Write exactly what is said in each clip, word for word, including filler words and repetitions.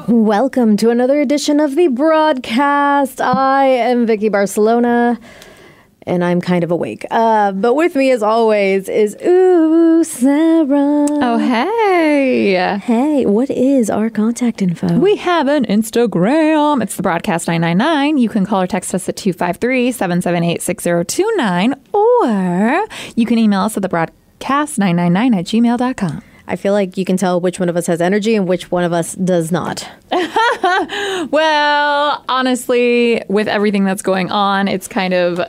Welcome to another edition of the broadcast. I am Vicky Barcelona, and I'm kind of awake. Uh, but with me, as always, is Ooh, Sarah. Oh, hey. Hey, what is our contact info? We have an Instagram. It's the broadcast nine nine nine. You can call or text us at two five three, seven seven eight, six zero two nine, or you can email us at the broadcast nine nine nine at gmail dot com. I feel like you can tell which one of us has energy and which one of us does not. Well, honestly, with everything that's going on, it's kind of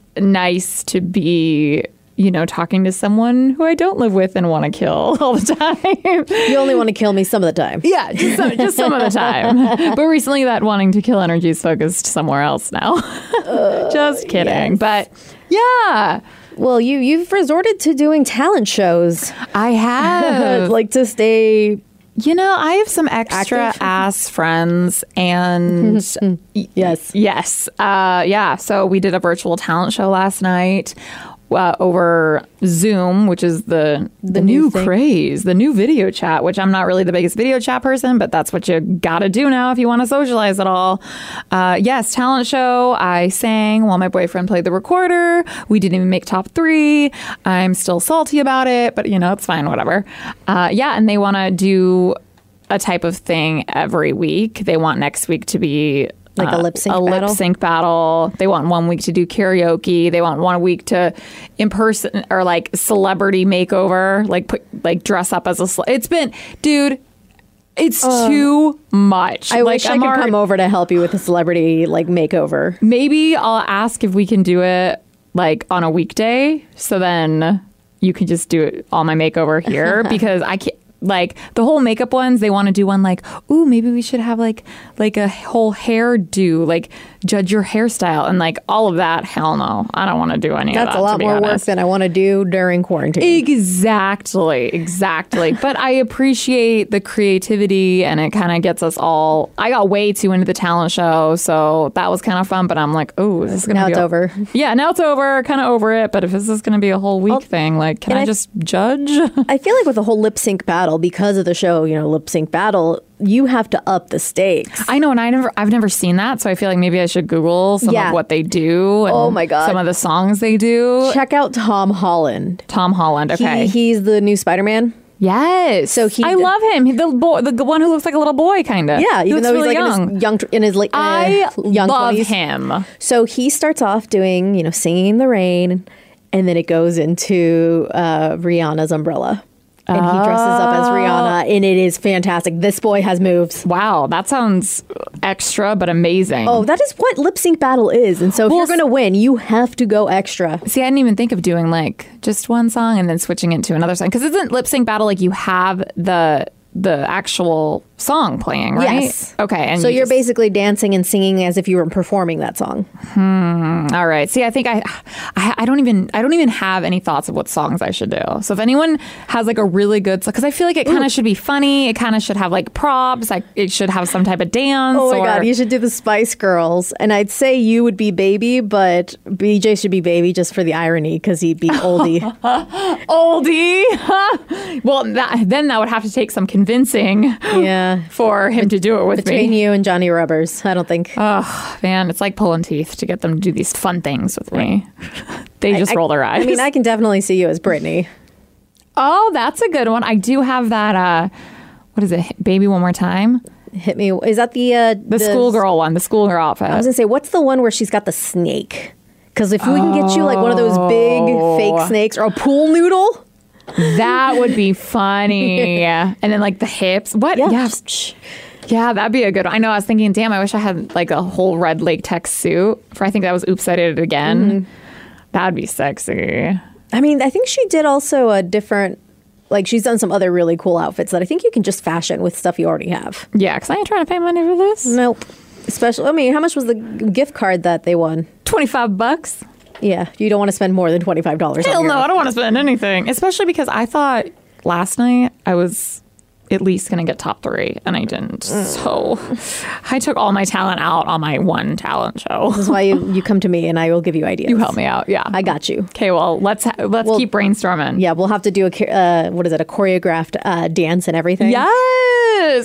nice to be, you know, talking to someone who I don't live with and want to kill all the time. You only want to kill me some of the time. Yeah, just some, just some of the time. But recently that wanting to kill energy is focused somewhere else now. Uh, just kidding. Yes. But yeah. Well, you, you've resorted to doing talent shows. I have. Like to stay... You know, I have some extra active ass friends, and yes, yes, uh, yeah. So we did a virtual talent show last night uh, over Zoom, which is the the, the new, new craze, the new video chat. Which I'm not really the biggest video chat person, but that's what you got to do now if you want to socialize at all. Uh, yes, talent show. I sang while my boyfriend played the recorder. We didn't even make top three. I'm still salty about it, but you know, it's fine, whatever. Uh, yeah, and they want to do a type of thing every week. They want next week to be like uh, a lip sync a battle? lip sync battle. They want one week to do karaoke. They want one week to in person or like celebrity makeover, like put like dress up as a. Cele- it's been, dude. It's uh, too much. I like, wish I I'm could already, come over to help you with a celebrity like makeover. Maybe I'll ask if we can do it like on a weekday, so then you can just do it all my makeover here because I can't. Like the whole makeup ones, they want to do one like, ooh, maybe we should have like like a whole hairdo, like judge your hairstyle and like all of that. Hell no, I don't want to do any That's of that. That's a lot more honest. work than I want to do during quarantine. Exactly, exactly. But I appreciate the creativity, and it kind of gets us all. I got way too into the talent show, so that was kind of fun. But I'm like, oh, is this gonna now be it's a- over? Yeah, now it's over. Kind of over it. But if this is gonna be a whole week I'll, thing, like, can I, I just judge? I feel like with the whole lip sync battle, because of the show, you know, lip sync battle, you have to up the stakes. I know, and I never, I've never seen that, so I feel like maybe I should Google some yeah. of what they do. And oh my god, some of the songs they do. Check out Tom Holland. Tom Holland, okay, he, he's the new Spider-Man. Yes, so he. I love him. He, the boy, the one who looks like a little boy, kind of. Yeah, even he though really he's like young. in his young, in his late, uh, I young love twenties. him. So he starts off doing, you know, Singing in the Rain, and then it goes into uh, Rihanna's Umbrella. And he dresses up as Rihanna, and it is fantastic. This boy has moves. Wow, that sounds extra, but amazing. Oh, that is what lip sync battle is. And so if well, you're going to win, you have to go extra. See, I didn't even think of doing like just one song and then switching it to another song. Because isn't lip sync battle like you have the the actual song playing, right? Yes. Okay. And so you you're just... basically dancing and singing as if you were performing that song. Hmm. All right. See, I think I, I, I don't even, I don't even have any thoughts of what songs I should do. So if anyone has like a really good, because I feel like it kind of should be funny. It kind of should have like props. Like it should have some type of dance. Oh my or... God, you should do the Spice Girls. And I'd say you would be Baby, but B J should be Baby just for the irony because he'd be oldie. Oldie. Well, that, then that would have to take some convincing. Yeah. For him to do it with Between me. Between you and Johnny Rubbers, I don't think. Oh, man, it's like pulling teeth to get them to do these fun things with me. They just I, roll their eyes. I mean, I can definitely see you as Britney. Oh, that's a good one. I do have that, uh, what is it, Baby One More Time? Hit me. Is that the... Uh, the, the schoolgirl one, the schoolgirl outfit. I was going to say, what's the one where she's got the snake? Because if we can get you like one of those big fake snakes or a pool noodle... That would be funny. And then like the hips. What? Yeah. Yeah. Yeah, that'd be a good one. I know. I was thinking, damn, I wish I had like a whole red latex suit for, I think that was Oops, I Did It Again. Mm-hmm. That'd be sexy. I mean, I think she did also a different, like she's done some other really cool outfits that I think you can just fashion with stuff you already have. Yeah, because I ain't trying to pay money for this. Nope. Especially, I mean, how much was the gift card that they won? twenty-five bucks. Yeah, you don't want to spend more than twenty-five dollars. Hell on no, your... I don't want to spend anything. Especially because I thought last night I was at least going to get top three, and I didn't. Mm. So I took all my talent out on my one talent show. This is why you, you come to me, and I will give you ideas. You help me out, yeah. I got you. Okay, well, let's ha- let's well, keep brainstorming. Yeah, we'll have to do a, uh, what is it, a choreographed uh, dance and everything? Yes! Yes,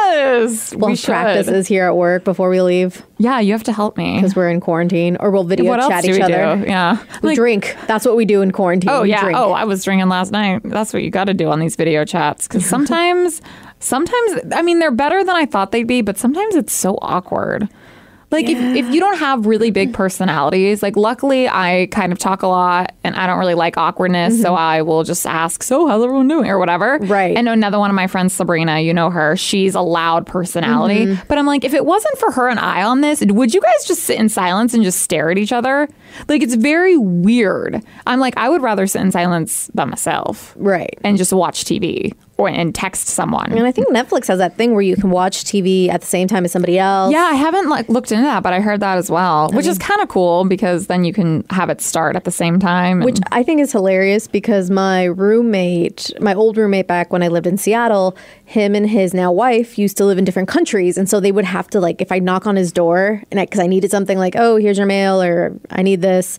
yes. We'll we have should. practices here at work before we leave Yeah, you have to help me. because we're in quarantine, or we'll video What else chat do each we other. do? Yeah. We Like, drink. That's what we do in quarantine. oh We yeah. drink. Oh, I was drinking last night. That's what you got to do on these video chats because sometimes, sometimes I mean they're better than I thought they'd be, but sometimes it's so awkward. Like Yeah. if, if you don't have really big personalities, like luckily I kind of talk a lot and I don't really like awkwardness, so I will just ask, so how's everyone doing or whatever. Right. And another one of my friends, Sabrina, you know her, she's a loud personality. But I'm like, if it wasn't for her and I on this, would you guys just sit in silence and just stare at each other? Like it's very weird. I'm like, I would rather sit in silence by myself. Right. And just watch T V or and text someone. And I think Netflix has that thing where you can watch T V at the same time as somebody else. Yeah, I haven't like looked into that, but I heard that as well, which is kind of cool because then you can have it start at the same time. and- Which I think is hilarious because my roommate, my old roommate back when I lived in Seattle, him and his now wife used to live in different countries. And so they would have to, like, if I knock on his door and because I, I needed something like, oh, here's your mail or I need this,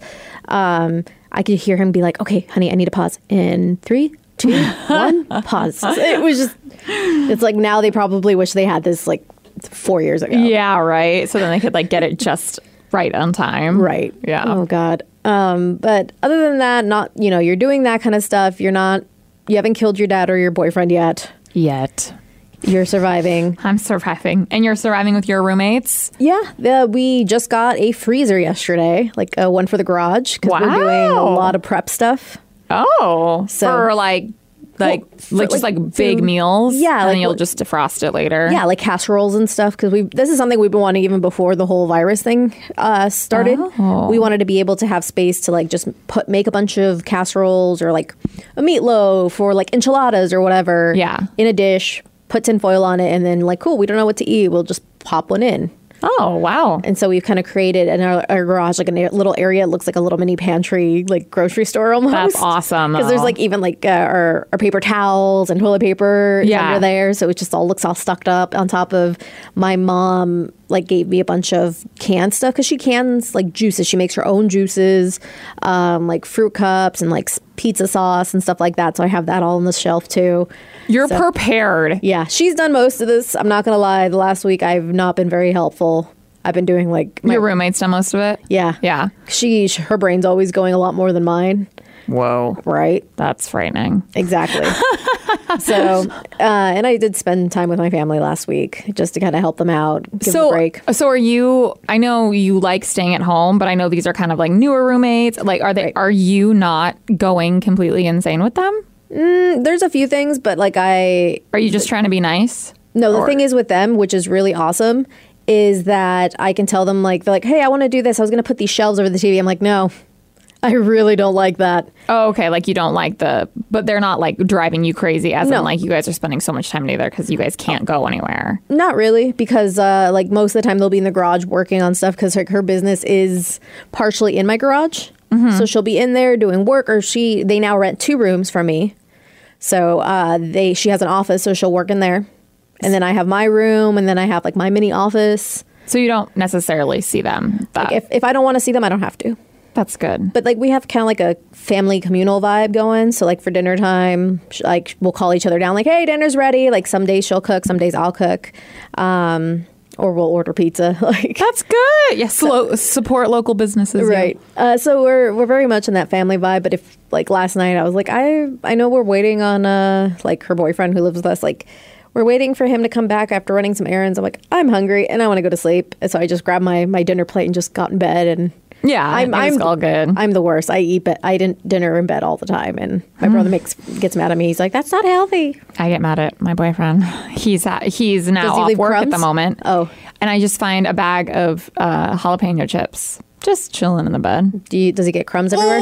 um, I could hear him be like, okay, honey, I need to pause in three, two, one, pause. It was just, it's like now they probably wish they had this like four years ago. yeah, right. So then they could like get it just right on time. Right. Yeah. Oh God. Um, but other than that, not, you know, you're doing that kind of stuff. You're not, you haven't killed your dad or your boyfriend yet. Yet. You're surviving. I'm surviving. And you're surviving with your roommates? Yeah. Uh, we just got a freezer yesterday, like uh, one for the garage because we're doing a Wow. lot of prep stuff. Oh. So- for like like Well, for, like just like, like big food. meals? Yeah, And like then you'll what- just defrost it later. Yeah, like casseroles and stuff because we. This is something we've been wanting even before the whole virus thing uh, started. Oh. We wanted to be able to have space to like just put make a bunch of casseroles or like a meatloaf or like enchiladas or whatever. Yeah. in a dish, put tin foil on it, and then like cool. We don't know what to eat. We'll just pop one in. Oh, wow. And so we've kind of created in our, our garage like a na- little area. It looks like a little mini pantry, like grocery store almost. That's awesome. Because there's though. like even like uh, our, our paper towels and toilet paper is Yeah. under there. So it just all looks all stucked up on top of my mom like gave me a bunch of canned stuff because she cans like juices. She makes her own juices, um, like fruit cups and like s- pizza sauce and stuff like that. So I have that all on the shelf too. You're So- prepared. Yeah, she's done most of this. I'm not going to lie. The last week I've not been very helpful. I've been doing like my, Your roommate's done most of it? yeah. Yeah. She, her brain's always going a lot more than mine. Whoa. Right. That's frightening. Exactly. so, uh, and I did spend time with my family last week just to kind of help them out, give them So, a break. so are you? I know you like staying at home, but I know these are kind of like newer roommates. Like, are they? Are you not going completely insane with them? There's a few things, but like I, Are you just trying to be nice? no, the Or- thing is with them, which is really awesome, is that I can tell them like, they're like, hey, I want to do this. I was going to put these shelves over the T V. I'm like, no, I really don't like that. Oh, okay. Like you don't like the, but they're not like driving you crazy. As No. in, like you guys are spending so much time together because you guys can't go anywhere. Not really, because uh, like most of the time they'll be in the garage working on stuff because like her business is partially in my garage. So she'll be in there doing work, or she they now rent two rooms from me. So uh, they she has an office, so she'll work in there, and then I have my room, and then I have like my mini office. So you don't necessarily see them. That, Like if if I don't want to see them, I don't have to. that's good. But like we have kind of like a family communal vibe going. So like for dinner time, sh- like we'll call each other down, like, hey, dinner's ready. Like some days she'll cook, some days I'll cook. Um, or we'll order pizza. Like That's good. Yes. Lo- support local businesses. yeah. right. Uh, so we're we're very much in that family vibe. But if like last night, I was like, I I know we're waiting on uh like her boyfriend who lives with us. Like we're waiting for him to come back after running some errands. I'm like, I'm hungry and I want to go to sleep. And so I just grabbed my my dinner plate and just got in bed. And Yeah. I'm it was I'm all good. I'm the worst. I eat be- I didn't dinner in bed all the time, and my brother makes gets mad at me. He's like, that's not healthy. I get mad at my boyfriend. He's at, he's now Does he off leave work at crumbs? the moment. Oh. And I just find a bag of uh, jalapeno chips just chilling in the bed. Do you, does he get crumbs everywhere?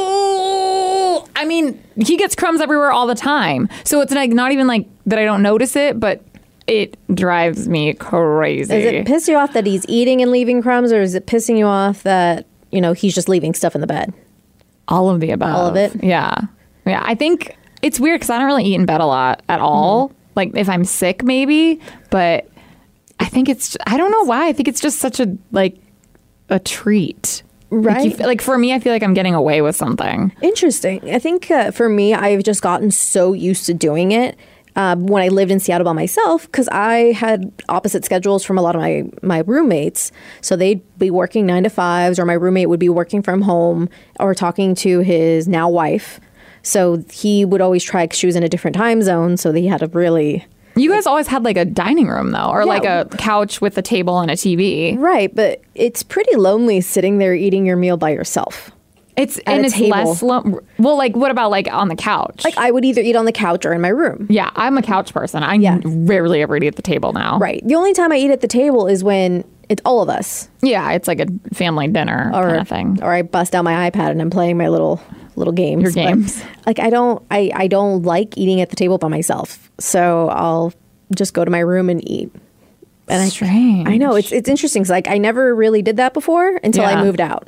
Oh, I mean, he gets crumbs everywhere all the time. So it's like not even like that I don't notice it, but it drives me crazy. Does it piss you off that he's eating and leaving crumbs, or is it pissing you off that you know he's just leaving stuff in the bed? All of the above. All of it? Yeah. Yeah. I think it's weird because I don't really eat in bed a lot at all. Mm-hmm. Like if I'm sick, maybe, but I think it's, I don't know why. I think it's just such a, like, a treat. Like, Right. you feel- like for me, I feel like I'm getting away with something. Interesting. I think uh, for me, I've just gotten so used to doing it. uh, when I lived in Seattle by myself, because I had opposite schedules from a lot of my, my roommates. So they'd be working nine to fives, or my roommate would be working from home or talking to his now wife. So he would always try, because she was in a different time zone. So he had to really... You guys always had like a dining room though, or Yeah. like a couch with a table and a T V. Right, but it's pretty lonely sitting there eating your meal by yourself. It's At and a it's table. less lo- well. Like, what about like on the couch? Like, I would either eat on the couch or in my room. yeah, I'm a couch person. I Yeah. rarely ever eat at the table now. Right. The only time I eat at the table is when it's all of us. Yeah, it's like a family dinner Or, kind of thing. or I bust out my iPad and I'm playing my little little games. Your But, games. like, I don't I, I don't like eating at the table by myself. So I'll just go to my room and eat. And Strange. I, I know it's it's interesting. 'Cause, like, I never really did that before until Yeah. I moved out.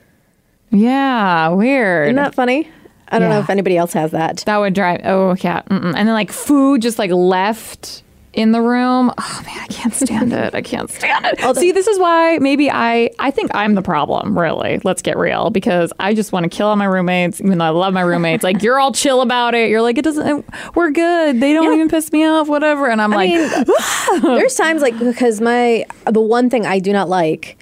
Yeah, weird. Isn't that funny? I don't know Yeah. if anybody else has that. That would drive. Oh yeah, mm-mm. And then like food just like left in the room. Oh man, I can't stand it. I can't stand it. Although- See, this is why maybe I I think I'm the problem. Really, let's get real, because I just want to kill all my roommates, even though I love my roommates. Like, you're all chill about it. You're like, it doesn't. We're good. They don't Yeah. even piss me off. Whatever. And I'm I like, mean, there's times like, because my the one thing I do not like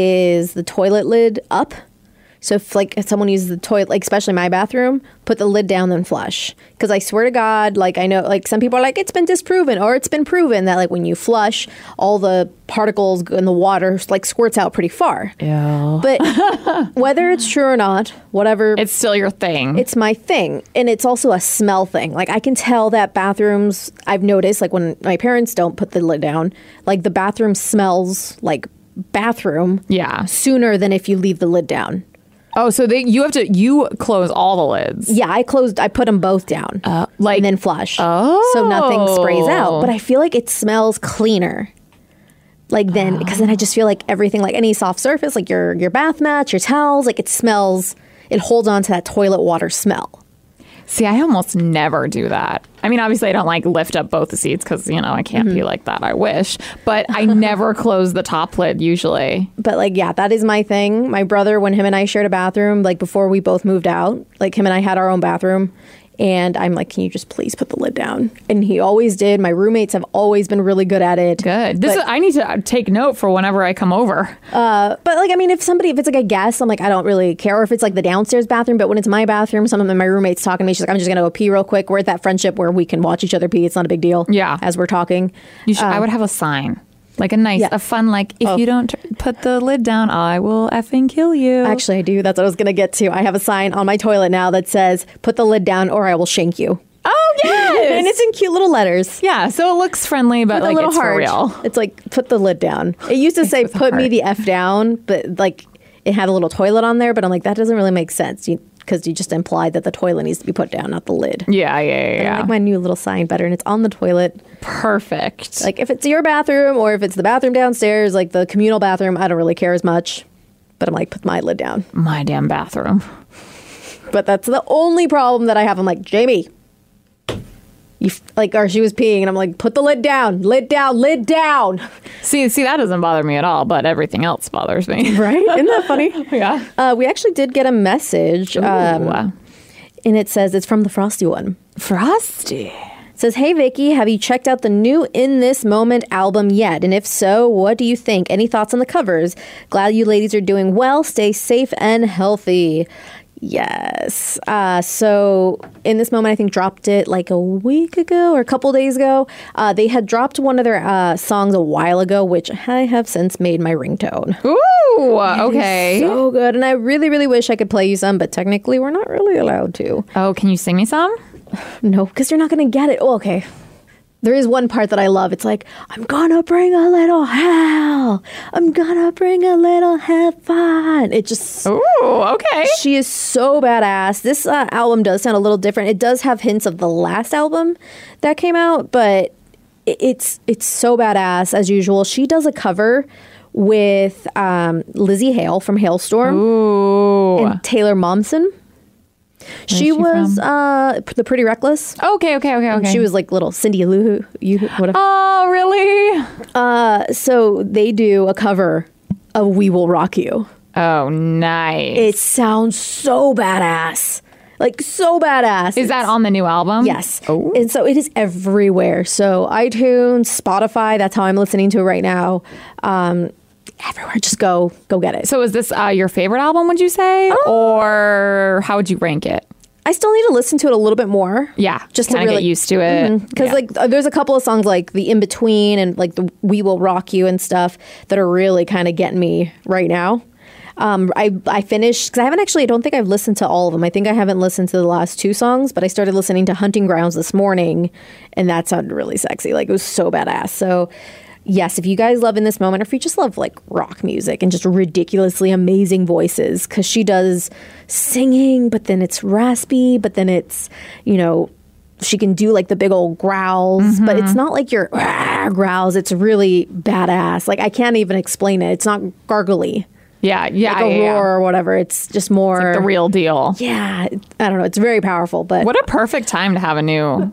is the toilet lid up. So if like if someone uses the toilet, like especially my bathroom, put the lid down then flush. Because I swear to God, like I know, like some people are like, it's been disproven or it's been proven that like when you flush, all the particles in the water like squirts out pretty far. ew. But whether it's true or not, whatever, It's still your thing. it's my thing. And it's also a smell thing. Like I can tell that bathrooms, I've noticed, like when my parents don't put the lid down, like the bathroom smells like bathroom yeah. sooner than if you leave the lid down. Oh, so they you have to you close all the lids. Yeah, I closed, I put them both down. Uh, like and then flush. Oh. So nothing sprays out. But I feel like it smells cleaner. Like then, because then I just feel like everything, like any soft surface, like your your bath mats, your towels, like it smells, it holds on to that toilet water smell. See, I almost never do that. I mean, obviously, I don't like lift up both the seats because, you know, I can't Mm-hmm. be like that. I wish. But I never close the top lid usually. But like, yeah, that is my thing. My brother, when him and I shared a bathroom, like before we both moved out, like him and I had our own bathroom. And I'm like, can you just please put the lid down? And he always did. My roommates have always been really good at it. Good. This But- is, I need to take note for whenever I come over. But like, I mean, if somebody, if it's like a guest, I'm like, I don't really care. Or if it's like the downstairs bathroom, but when it's my bathroom, some of my roommates talking to me, she's like, I'm just gonna go pee real quick. We're at that friendship where we can watch each other pee. It's not a big deal. Yeah. As we're talking. You should, I would have a sign. Like a nice, Yeah. a fun, like, if Oh. you don't t- put the lid down, I will effing kill you. Actually, I do. That's what I was gonna get to. I have a sign on my toilet now that says, put the lid down or I will shank you. Oh, yes. And it's in cute little letters. yeah, so it looks friendly, but With like a little it's heart. for real. It's like, put the lid down. It used to say, with a put me heart. the F down, but like it had a little toilet on there, but I'm like, that doesn't really make sense. You, because you just implied that the toilet needs to be put down, not the lid. Yeah, yeah, yeah. But I yeah. like my new little sign better, and it's on the toilet. Perfect. Like if it's your bathroom or if it's the bathroom downstairs, like the communal bathroom, I don't really care as much. But I'm like, put my lid down. My damn bathroom. But that's the only problem that I have. I'm like, Jamie, you f-, like, or she was peeing, and I'm like, put the lid down, lid down, lid down. See, see, that doesn't bother me at all, but everything else bothers me. Right? Isn't that funny? Yeah. Uh, we actually did get a message, um, Ooh. and it says it's from the Frosty one. Frosty. It says, hey, Vicky, have you checked out the new In This Moment album yet? And if so, what do you think? Any thoughts on the covers? Glad you ladies are doing well. Stay safe and healthy. Yes. Uh, so In This Moment, I think, dropped it like a week ago or a couple days ago. Uh, they had dropped one of their uh, songs a while ago, which I have since made my ringtone. Ooh, okay. So good. And I really, really wish I could play you some, but technically we're not really allowed to. Oh, can you sing me some? No, because you're not going to get it. Oh, okay. There is one part that I love. It's like, I'm gonna bring a little hell. I'm gonna bring a little heaven. It just, Ooh, okay. she is so badass. This uh, album does sound a little different. It does have hints of the last album that came out, but it, it's it's so badass as usual. She does a cover with um, Lizzie Hale from Hailstorm Ooh. and Taylor Momsen. She, she was from? uh, the Pretty Reckless. Okay, okay, okay, okay. She was like little Cindy Lou, you whatever. Oh, really? Uh, so they do a cover of "We Will Rock You." Oh, nice. It sounds so badass. Like so badass. Is that on the new album? Yes. Oh. And so it is everywhere. So iTunes, Spotify, that's how I'm listening to it right now. Um, everywhere. Just go, go get it. So is this uh, your favorite album, would you say? Oh. Or how would you rank it? I still need to listen to it a little bit more. Yeah. Just to kind of really get used to it. Because Yeah. like there's a couple of songs like the In Between and like the We Will Rock You and stuff that are really kind of getting me right now. Um, I I finished because I haven't actually. I don't think I've listened to all of them. I think I haven't listened to the last two songs, but I started listening to Hunting Grounds this morning, and that sounded really sexy. Like it was so badass. So yes, if you guys love In This Moment, or if you just love like rock music and just ridiculously amazing voices, because she does singing, but then it's raspy, but then it's you know. She can do like the big old growls, mm-hmm. but it's not like your "Rah" growls. It's really badass. Like I can't even explain it. It's not gargly. Yeah, yeah, like a yeah, roar yeah. or whatever. It's just more Like the real deal. Yeah, I don't know. It's very powerful, but What a perfect time to have a new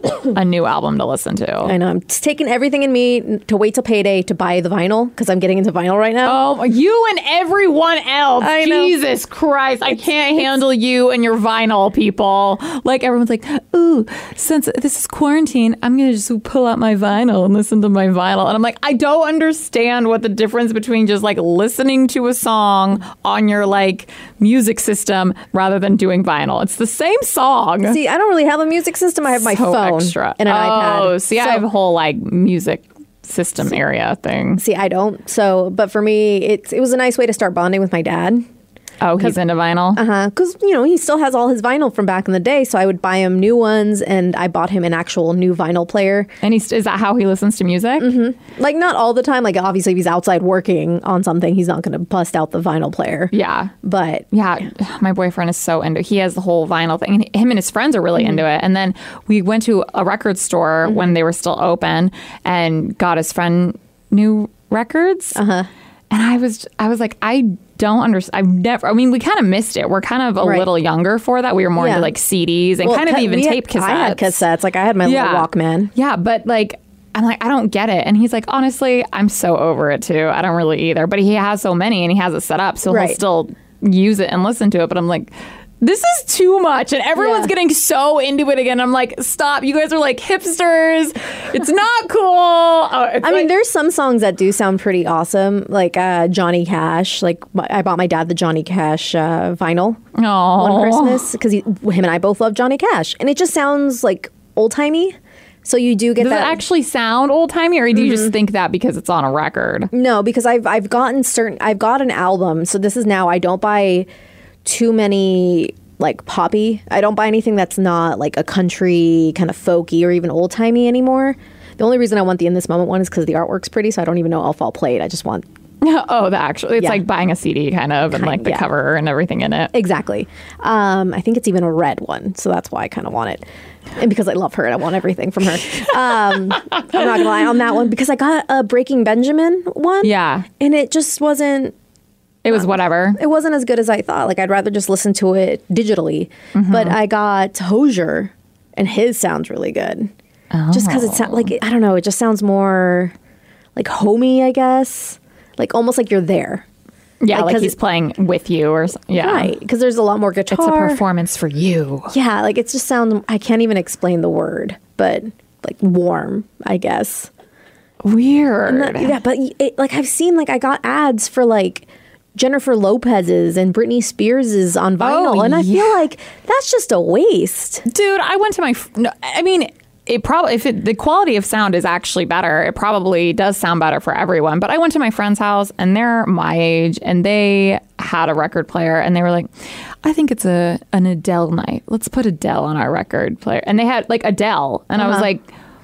a new album to listen to. I know I'm just taking everything in me to wait till payday to buy the vinyl because I'm getting into vinyl right now. Oh, you and everyone else. I know. Jesus Christ. I can't handle you and your vinyl people. Like everyone's like, ooh, since this is quarantine, I'm going to just pull out my vinyl and listen to my vinyl. And I'm like, I don't understand what the difference between just like listening to a song on your like music system rather than doing vinyl. It's the same song. See, I don't really have a music system. I have my So phone extra. and an oh, iPad. Oh, see, So- I have a whole like music system area thing. See, I don't. So, but for me, it's it was a nice way to start bonding with my dad. Oh, he's into vinyl? Uh huh. Because, you know, he still has all his vinyl from back in the day. So I would buy him new ones, and I bought him an actual new vinyl player. And he's, is that how he listens to music? Mm-hmm. Like, not all the time. Like, obviously, if he's outside working on something, he's not going to bust out the vinyl player. Yeah. But Yeah, my boyfriend is so into. He has the whole vinyl thing. And him and his friends are really Mm-hmm. into it. And then we went to a record store Mm-hmm. when they were still open and got his friend new records. Uh huh. And I was, I was like, I don't understand. I've never. I mean, we kind of missed it. We're kind of a Right. little younger for that. We were more Yeah. into like C Ds and Well, kind of ca- even we had- tape cassettes. I had cassettes. Like, I had my little Walkman. Yeah, but like. I'm like, I don't get it. And he's like, honestly, I'm so over it too. I don't really either. But he has so many and he has it set up. So Right. he'll still use it and listen to it. But I'm like, this is too much. And everyone's Yeah. getting so into it again. I'm like, stop. You guys are like hipsters. It's not cool. Oh, it's I mean, like- there's some songs that do sound pretty awesome, like uh, Johnny Cash. Like, my, I bought my dad the Johnny Cash uh, vinyl Aw. one Christmas because him and I both love Johnny Cash, and it just sounds like old timey. So you do get Does that. it actually sound old timey, or do you just think that because it's on a record? No, because I've I've gotten certain. I've got an album. So this is now. I don't buy too many like poppy. I don't buy anything that's not like a country kind of folky or even old timey anymore. The only reason I want the In This Moment one is because the artwork's pretty. So I don't even know if I'll play it. I just want Oh, the actual. It's Yeah. like buying a C D kind of, and like the yeah. cover and everything in it. exactly. Um, I think it's even a red one, so that's why I kind of want it. And because I love her and I want everything from her. Um, I'm not gonna lie on that one because I got a Breaking Benjamin one. Yeah. and it just wasn't. It was whatever. It wasn't as good as I thought. Like, I'd rather just listen to it digitally. Mm-hmm. But I got Hosier, and his sounds really good. Just because it sounds like, I don't know, it just sounds more like homey, I guess. Like, almost like you're there. Yeah, Like, like, 'cause he's it- playing with you, or s- yeah. Right. Because there's a lot more guitar. It's a performance for you. Yeah, like, it just sounds, I can't even explain the word, but like warm, I guess. Weird. Not- yeah, but it, like, I've seen, like, I got ads for like Jennifer Lopez's and Britney Spears's on vinyl, Oh, and I yeah. feel like that's just a waste. Dude, I went to my. f- No, I mean, it probably if it, the quality of sound is actually better, it probably does sound better for everyone. But I went to my friend's house, and they're my age, and they had a record player, and they were like, "I think it's a an Adele night. Let's put Adele on our record player." And they had like Adele, and I was like.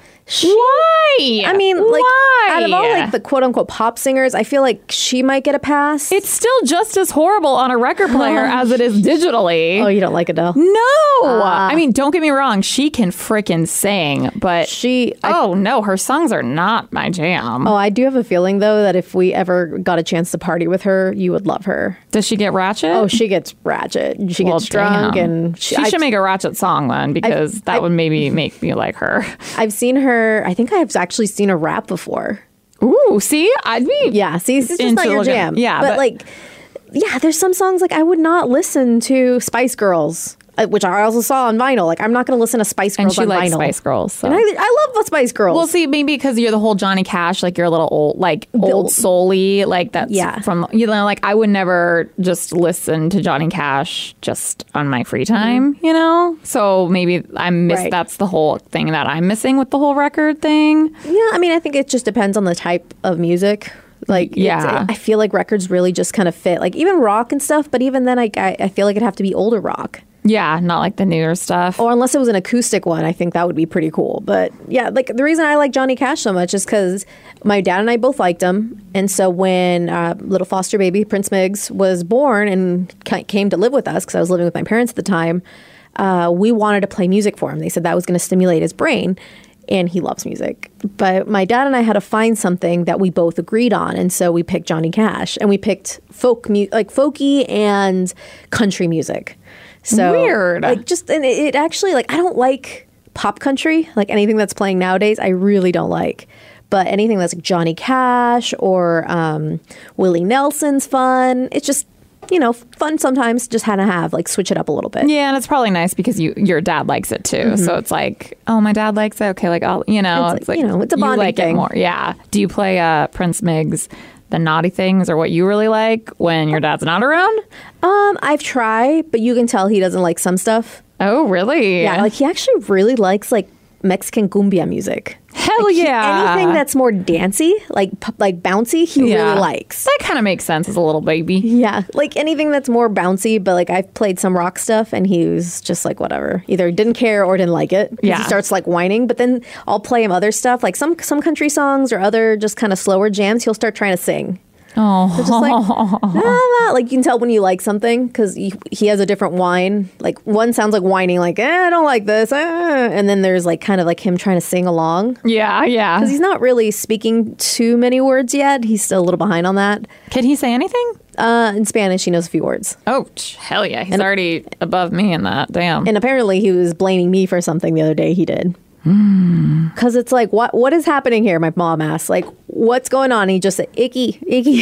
Why? I mean, like, Why? out of all like the quote unquote pop singers, I feel like she might get a pass. it's still just as horrible on a record player as it is digitally. oh, you don't like Adele? No, I mean, don't get me wrong. She can freaking sing, but She. I, oh no, her songs are not my jam. oh, I do have a feeling though that if we ever got a chance to party with her, you would love her. Does she get ratchet? Oh, she gets ratchet. She Well, gets drunk, damn. and she, I- should make a ratchet song then, because that I- would maybe make me like her. I've seen her. I think I've actually seen her rap before. Ooh, see, I'd be Yeah, see, it's just Into not your looking- jam. yeah, but, but- like, yeah, there's some songs like I would not listen to Spice Girls uh, which I also saw on vinyl. Like, I'm not going to listen to Spice Girls And she on likes vinyl. Spice Girls. So. And I, I love the Spice Girls. Well, see, maybe because you're the whole Johnny Cash, like you're a little old, like old soul-y, like that's Yeah. from, you know, like I would never just listen to Johnny Cash just on my free time, mm-hmm. you know? So maybe I miss, Right. that's the whole thing that I'm missing with the whole record thing. Yeah, I mean, I think it just depends on the type of music. Like, Yeah. it's, I feel like records really just kind of fit, like even rock and stuff. But even then, I, I I feel like it'd have to be older rock. Yeah, not like the newer stuff. Or unless it was an acoustic one, I think that would be pretty cool. But yeah, like the reason I like Johnny Cash so much is because my dad and I both liked him. And so when uh, little foster baby Prince Miggs was born and ca- came to live with us, because I was living with my parents at the time, uh, we wanted to play music for him. They said that was going to stimulate his brain. And he loves music. But my dad and I had to find something that we both agreed on. And so we picked Johnny Cash. And we picked folk, mu- like folky and country music. So Weird. Like just, and it, it actually, like, I don't like pop country, like anything that's playing nowadays, I really don't like. But anything that's like Johnny Cash or um, Willie Nelson's fun. It's just, you know, fun sometimes. Just had to have, like, switch it up a little bit. Yeah, and it's probably nice because you your dad likes it too. Mm-hmm. So it's like, oh, my dad likes it. Okay, like, I'll, you know, it's, it's like, like, you know, it's a you bonding like thing. It more. Yeah. Do you play uh, Prince Miggs, the naughty things, or what you really like when your dad's not around? Um, I've tried, but you can tell he doesn't like some stuff. Oh, really? Yeah, like he actually really likes like Mexican cumbia music. Hell like, he- yeah. anything that's more dancey, like p- like bouncy, he Yeah. really likes. That kind of makes sense as a little baby. Yeah, like anything that's more bouncy, but like I've played some rock stuff and he was just like whatever. Either didn't care or didn't like it. 'Cause Yeah. He starts like whining, but then I'll play him other stuff, like some some country songs or other just kind of slower jams. He'll start trying to sing. Oh. Just like, ah, like you can tell when you like something because he, he has a different whine. Like one sounds like whining, like eh, I don't like this, eh. And then there's like kind of like him trying to sing along Yeah, yeah. because he's not really speaking too many words yet. He's still a little behind on that. Can he say anything? Uh, in Spanish, he knows a few words. Oh, hell yeah. He's already above me in that. Damn. And apparently, he was blaming me for something the other day. He did. Because it's like, what what is happening here? My mom asked, like, what's going on? And he just said, icky, icky.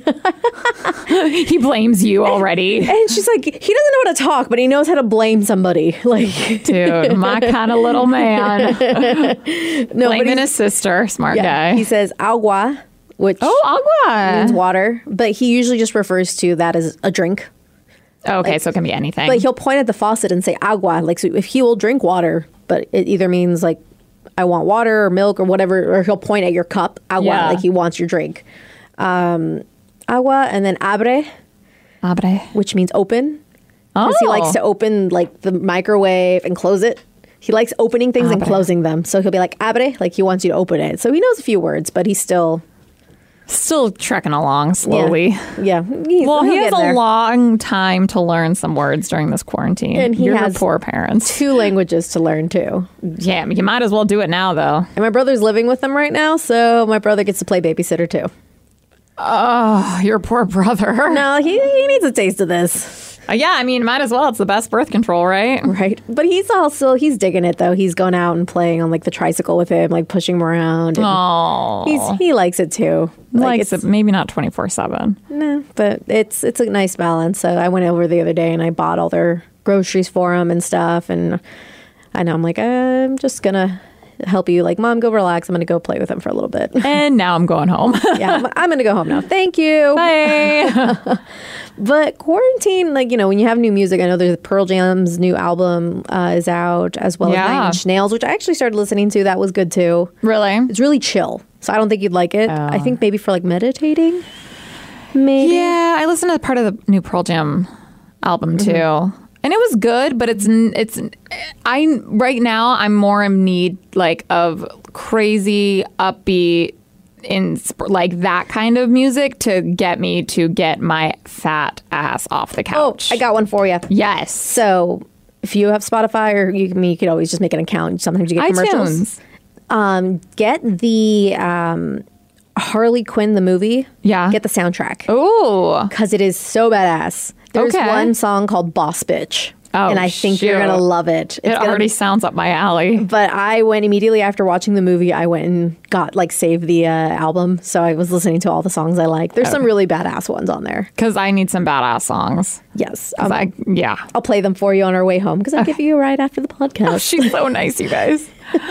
He blames you already. And she's like, he doesn't know how to talk, but he knows how to blame somebody. Like, Dude, my kind of little man. no, Blaming but his sister. Smart yeah, guy. he says agua, which oh, agua. means water, but he usually just refers to that as a drink. Oh, okay, like- so it can be anything. But he'll point at the faucet and say agua, like so if he will drink water, but it either means like I want water or milk or whatever, or he'll point at your cup, agua, Yeah. like he wants your drink. Um, agua, and then abre, Abre. which means open, Oh. because he likes to open like the microwave and close it. He likes opening things and Abre. closing them. So he'll be like abre, like he wants you to open it. So he knows a few words, but he's still Still trekking along slowly. yeah. He's, Well, he'll he has get a there. long time to learn some words during this quarantine. And he You're has your poor parents. two languages to learn too. Yeah, you might as well do it now, though. And my brother's living with them right now, so my brother gets to play babysitter too. Oh, your poor brother. No, he, he needs a taste of this. Uh, yeah, I mean, might as well. It's the best birth control, right? Right. But he's also, he's digging it though. He's going out and playing on like the tricycle with him, like pushing him around. and Oh, He's, he likes it too. Like likes it's, it. Maybe not twenty-four seven. nah, but it's, it's a nice balance. So I went over the other day and I bought all their groceries for him and stuff. And I know I'm like, I'm just going to help you. Like, Mom, go relax. I'm going to go play with him for a little bit. And now I'm going home. Yeah, I'm, I'm going to go home now. Thank you. Bye. But quarantine, like, you know, when you have new music, I know there's Pearl Jam's new album uh, is out, as well Yeah. as Nine Inch Nails, which I actually started listening to. That was good too. Really? It's really chill. So I don't think you'd like it. I think maybe for like meditating, maybe. Yeah, I listened to part of the new Pearl Jam album too. Mm-hmm. And it was good, but it's n- it's I right now I'm more in need like of crazy upbeat in sp- like that kind of music to get me to get my fat ass off the Oh, couch. I got one for you. yes. So if you have Spotify, or you can, you could always just make an account. Sometimes you get commercials. iTunes. Um, get the um, Harley Quinn the movie. Yeah. Get the soundtrack. Oh. Because it is so badass. There's Okay. one song called Boss Bitch. Oh, and I think you're shoot. going to love it. It's It gonna, already sounds up my alley. But I went immediately after watching the movie. I went and got like saved the uh, album, so I was listening to all the songs I like. There's some really badass ones on there. Because I need some badass songs. Yes, 'Cause um, I, yeah. I'll play them for you on our way home because I'll give you a ride after the podcast. Oh, she's so nice, you guys.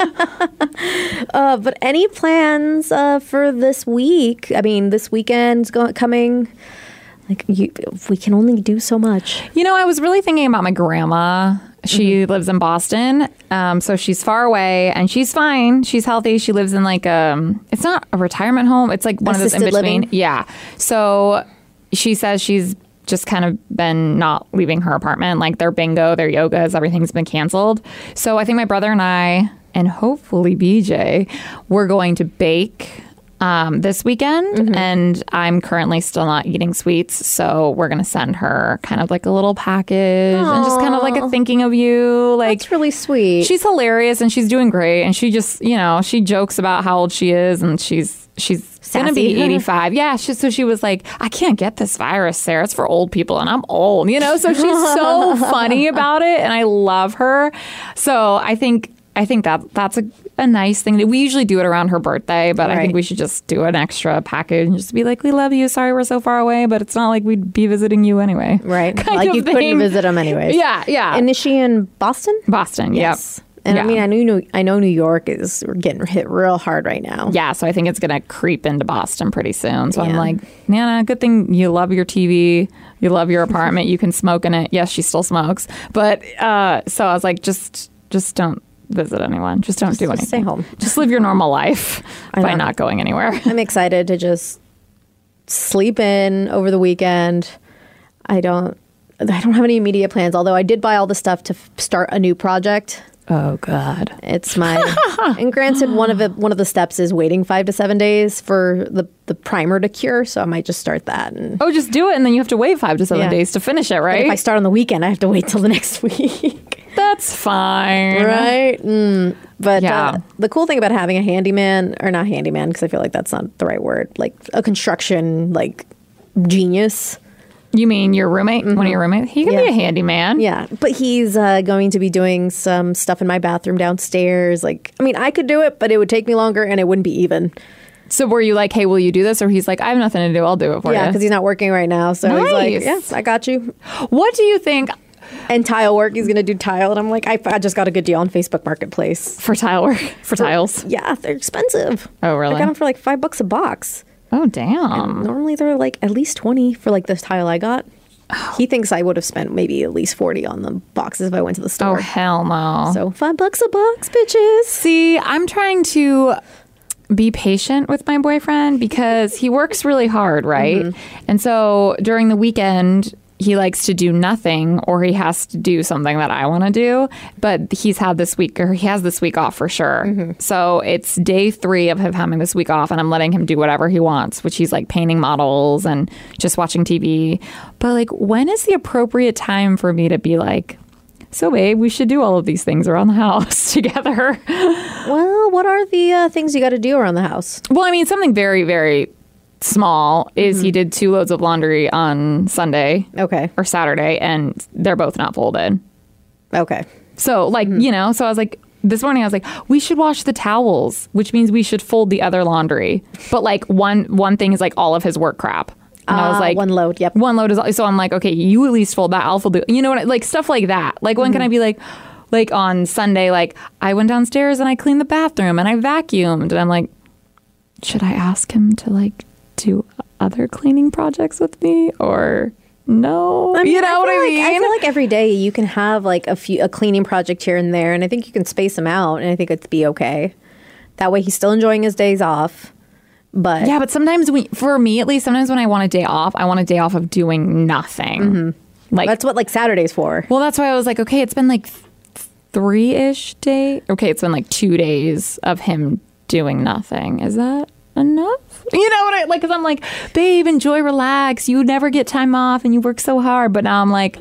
Uh, but any plans uh, for this week? I mean, this weekend's go- coming. Like, you, we can only do so much. You know, I was really thinking about my grandma. She mm-hmm. lives in Boston, um, so she's far away, and she's fine. She's healthy. She lives in like um, it's not a retirement home. It's like one Assisted of those in between. living? Yeah. So she says she's just kind of been not leaving her apartment. Like their bingo, their yogas, everything's been canceled. So I think my brother and I, and hopefully B J, we're going to bake um, this weekend. Mm-hmm. And I'm currently still not eating sweets. So we're going to send her kind of like a little package Aww. And just kind of like a thinking of you. Like, that's really sweet. She's hilarious and she's doing great. And she just, you know, she jokes about how old she is and she's, she's going to be eighty-five. Yeah. She, so she was like, I can't get this virus, Sarah. It's for old people and I'm old, you know? So she's so funny about it. And I love her. So I think, I think that that's a, a nice thing. We usually do it around her birthday, but right. I think we should just do an extra package and just be like, we love you. Sorry we're so far away, but it's not like we'd be visiting you anyway. Right. Like you thing. Couldn't visit them anyways. Yeah, yeah. And is she in Boston? Boston, yes. Yep. And yeah. I mean, I know, I know New York is getting hit real hard right now. Yeah, so I think it's going to creep into Boston pretty soon. So yeah. I'm like, Nana, good thing you love your T V. You love your apartment. You can smoke in it. Yes, she still smokes. But uh, so I was like, just, just don't visit anyone. Just don't just, do anything. Just stay home. Just live your normal life by not going anywhere. I'm excited to just sleep in over the weekend. I don't, I don't have any immediate plans. Although I did buy all the stuff to f- start a new project. Oh God! It's my and granted, one of it, one of the steps is waiting five to seven days for the, the primer to cure. So I might just start that. And, oh, just do it, and then you have to wait five to seven yeah. days to finish it, right? But if I start on the weekend, I have to wait till the next week. That's fine, right? Mm. But yeah. uh, the cool thing about having a handyman, or not handyman, because I feel like that's not the right word, like a construction like genius. You mean your roommate? Mm-hmm. One of your roommates? He can yeah. be a handyman. Yeah, but he's uh, going to be doing some stuff in my bathroom downstairs. Like, I mean, I could do it, but it would take me longer and it wouldn't be even. So were you like, hey, will you do this? Or he's like, I have nothing to do. I'll do it for yeah, you. Yeah, because he's not working right now. So nice. He's like, yes, I got you. What do you think? And tile work, he's going to do tile. And I'm like, I, I just got a good deal on Facebook Marketplace. For tile work? For, for tiles? Yeah, they're expensive. Oh, really? I got them for like five bucks a box. Oh, damn. And normally they're like at least twenty for like this tile I got. He thinks I would have spent maybe at least forty on the boxes if I went to the store. Oh, hell no. So five bucks a box, bitches. See, I'm trying to be patient with my boyfriend because he works really hard, right? Mm-hmm. And so during the weekend, he likes to do nothing or he has to do something that I want to do. But he's had this week, or he has this week off for sure. Mm-hmm. So it's day three of him having this week off and I'm letting him do whatever he wants, which he's like painting models and just watching T V. But like, when is the appropriate time for me to be like, so babe, we should do all of these things around the house together? Well, what are the uh, things you got to do around the house? Well, I mean, something very, very small is mm-hmm. he did two loads of laundry on Sunday. Okay. Or Saturday, and they're both not folded. Okay. So, like, mm-hmm. you know, so I was like, this morning I was like, we should wash the towels, which means we should fold the other laundry. But, like, one one thing is, like, all of his work crap. And uh, I was like, one load, yep. One load is, so I'm like, okay, you at least fold that, I'll fold it. You know what, like, stuff like that. Like, mm-hmm. when can I be like, like, on Sunday, like, I went downstairs and I cleaned the bathroom and I vacuumed. And I'm like, should I ask him to, like, do other cleaning projects with me or no? I mean, you know I what I like, mean? I feel like every day you can have like a few a cleaning project here and there, and I think you can space them out, and I think it'd be okay. That way, he's still enjoying his days off. But yeah, but sometimes we, for me at least, sometimes when I want a day off, I want a day off of doing nothing. Mm-hmm. Like that's what like Saturday's for. Well, that's why I was like, okay, it's been like th- three-ish days. Okay, it's been like two days of him doing nothing. Is that enough? You know what I like? Because I'm like, babe, enjoy, relax. You never get time off and you work so hard. But now I'm like,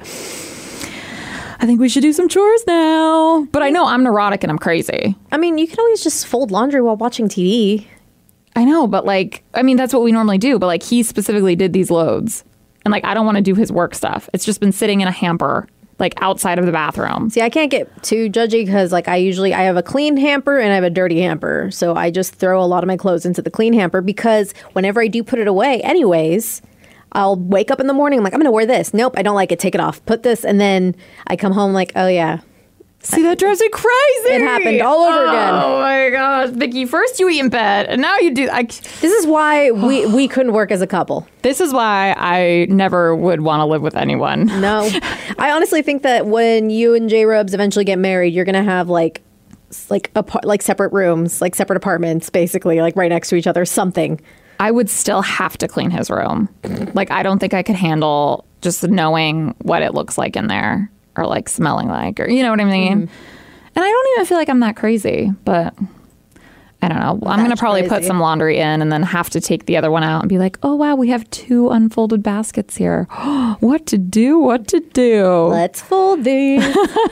I think we should do some chores now. But I know I'm neurotic and I'm crazy. I mean, you can always just fold laundry while watching T V. I know, but like, I mean, that's what we normally do. But like, he specifically did these loads. And like, I don't want to do his work stuff. It's just been sitting in a hamper like outside of the bathroom. See, I can't get too judgy because like I usually I have a clean hamper and I have a dirty hamper. So I just throw a lot of my clothes into the clean hamper because whenever I do put it away anyways, I'll wake up in the morning, I'm like, I'm going to wear this. Nope, I don't like it. Take it off. Put this. And then I come home like, oh, yeah. See, that drives me crazy. It happened all over oh, again. Oh, my gosh. Vicky, first you eat in bed, and now you do... I, this is why we, we couldn't work as a couple. This is why I never would want to live with anyone. No. I honestly think that when you and J-Rubs eventually get married, you're going to have, like, like, apart, like separate rooms, like separate apartments, basically, like right next to each other, something. I would still have to clean his room. Like, I don't think I could handle just knowing what it looks like in there or like smelling like, or you know what I mean? Mm. And I don't even feel like I'm that crazy, but I don't know. That's I'm going to probably crazy. Put some laundry in and then have to take the other one out and be like, oh, wow, we have two unfolded baskets here. What to do? What to do? Let's fold these.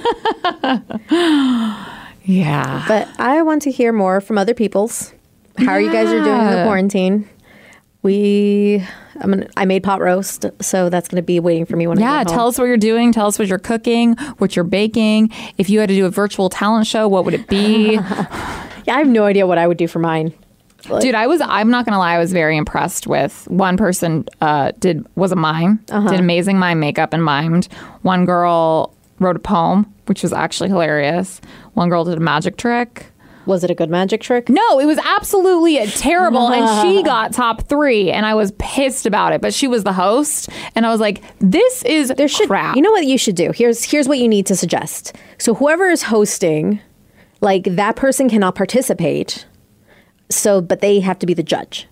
Yeah. But I want to hear more from other people's. How are yeah. you guys are doing in the quarantine? We, I'm gonna, I made pot roast, so that's going to be waiting for me when yeah, I get home. Yeah, tell us what you're doing. Tell us what you're cooking, what you're baking. If you had to do a virtual talent show, what would it be? Yeah, I have no idea what I would do for mine. Like, dude, I was, I'm not going to lie, I was very impressed with one person uh, did, was a mime, uh-huh. did amazing mime makeup and mimed. One girl wrote a poem, which was actually hilarious. One girl did a magic trick. Was it a good magic trick? No, it was absolutely terrible. And she got top three. And I was pissed about it. But she was the host. And I was like, this is there should, crap. You know what you should do? Here's here's what you need to suggest. So whoever is hosting, like that person cannot participate. So, but they have to be the judge.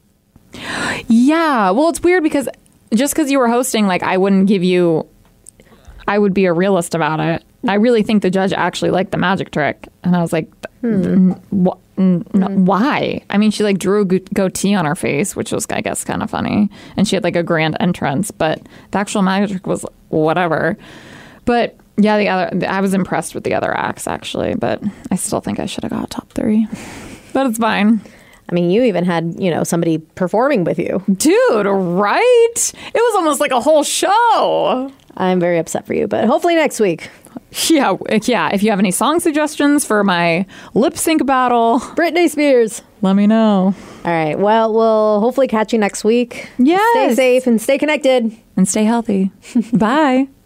Yeah. Well, it's weird because just because you were hosting, like I wouldn't give you, I would be a realist about it. I really think the judge actually liked the magic trick. And I was like, hmm. wh- n- no, hmm. why? I mean, she like drew a go- goatee on her face, which was, I guess, kind of funny. And she had like a grand entrance, but the actual magic trick was whatever. But yeah, the other, I was impressed with the other acts actually, but I still think I should have got top three. But it's fine. I mean, you even had, you know, somebody performing with you. Dude, right? It was almost like a whole show. I'm very upset for you, but hopefully next week. Yeah, yeah. If you have any song suggestions for my lip sync battle, Britney Spears, let me know. All right. Well, we'll hopefully catch you next week. Yes. Stay safe and stay connected. And stay healthy. Bye.